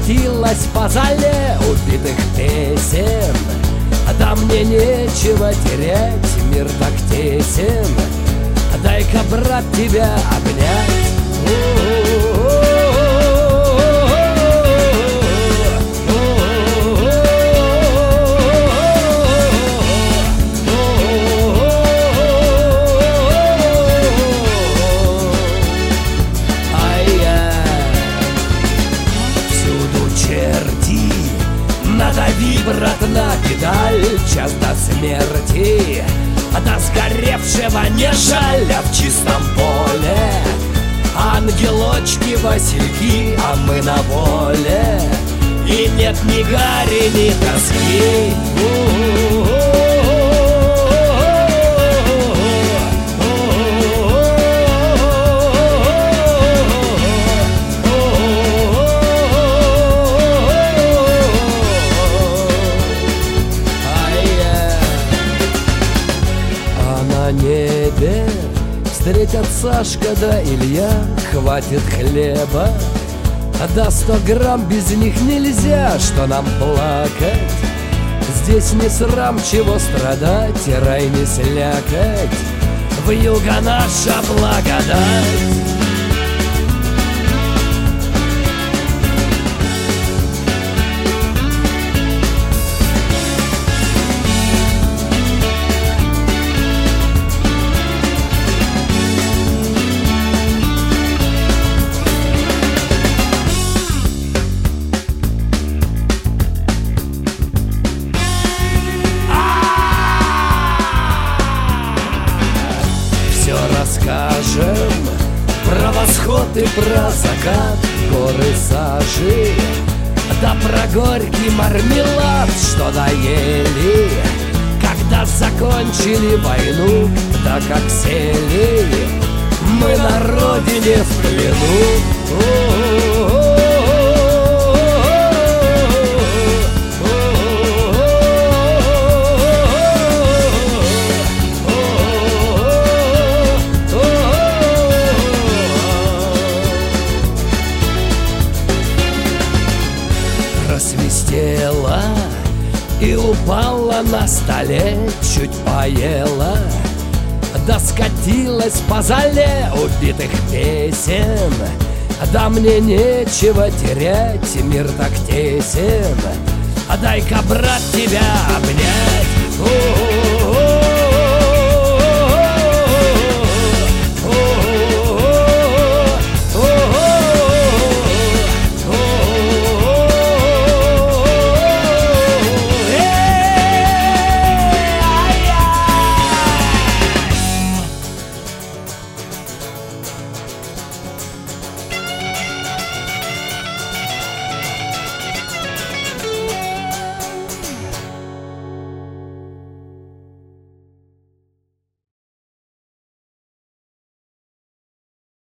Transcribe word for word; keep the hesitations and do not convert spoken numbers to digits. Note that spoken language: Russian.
скатилась по зале убитых песен. Да мне нечего терять, мир так тесен. Дай-ка, брат, тебя обнять. Надави, брат, на педаль, час до смерти, до сгоревшего не жаль, а в чистом поле ангелочки, васильки, а мы на воле. И нет ни гари, ни тоски. На небе встретят Сашка да Илья, хватит хлеба, да сто грамм без них нельзя. Что нам плакать? Здесь не срам, чего страдать, и рай не слякоть, вьюга наша благодать. Расскажем про восход и про закат, горы сажи, да про горький мармелад, что доели, когда закончили войну, да как сели мы на родине в плену. Просвистела и упала на столе, чуть поела, да скатилась по зале убитых песен. Да мне нечего терять, мир так тесен. Дай-ка, брат, тебя обнять.